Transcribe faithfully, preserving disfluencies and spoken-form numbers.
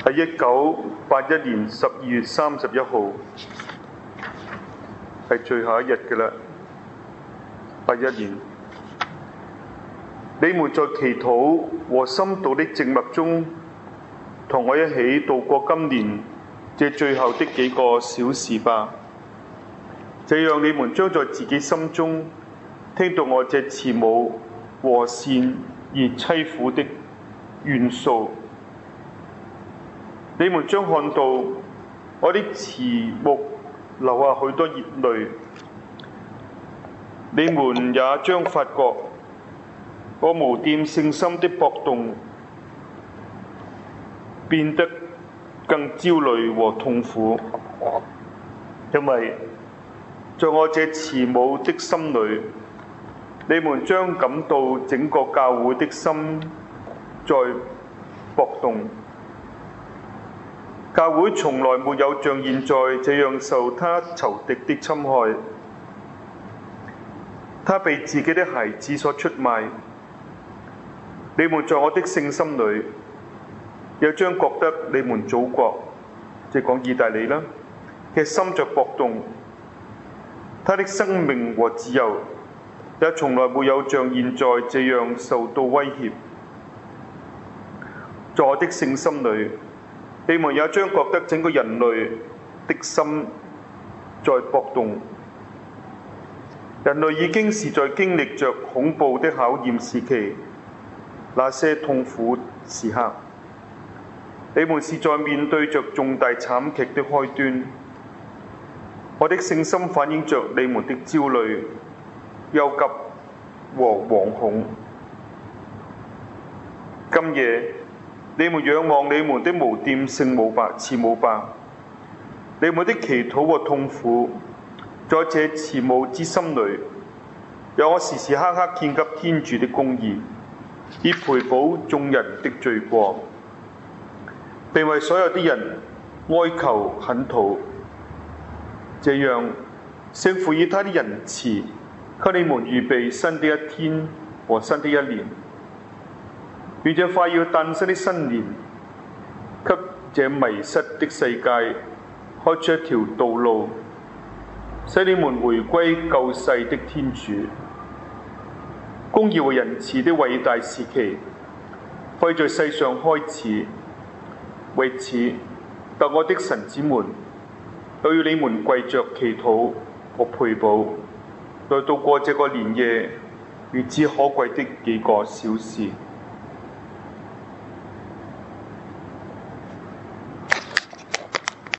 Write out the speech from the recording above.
係一九八一年十二月三十一號，係最後一日嘅啦。八一年，你們在祈禱和深度的靜默中，同我一起度過今年這最後的幾個小時吧。這樣你們將在自己心中聽到我這慈母和善而淒苦的元素。你們將看到我的慈目流下許多熱淚，你們也將發覺我無玷聖心的搏動變得更焦慮和痛苦，因為在我這慈母的心裏，你們將感到整個教會的心在搏動。教會從來沒有像現在這樣受他仇敵的侵害，他被自己的孩子所出賣。你們在我的聖心裏，又將覺得你們祖國，即係講意大利啦嘅心在搏動，他的生命和自由也從來沒有像現在這樣受到威脅。在我的聖心裏，你們也將覺得整個人類的心在搏動。人類已經是在經歷着恐怖的考驗時期，那些痛苦時刻。你們是在面對着重大慘劇的開端。我的聖心反映着你們的焦慮、憂急和惶恐。今夜，你們仰望你們的無玷聖母吧，慈母吧。你們的祈禱和痛苦，在這慈母之心裏，讓我時時刻刻獻給天主的公義，以賠補眾人的罪過，並為所有的人哀求懇禱。這樣，聖父以他的仁慈，給你們預備新的一天和新的一年。願這快要誕生的新年，給這迷失的世界開出一條道路，使你們回歸救世的天主。公義和仁慈的偉大時期，可以在世上開始。為此，特我的神子們，又要你們跪着祈禱和賠補，來度過這個年夜如此可貴的幾個小時。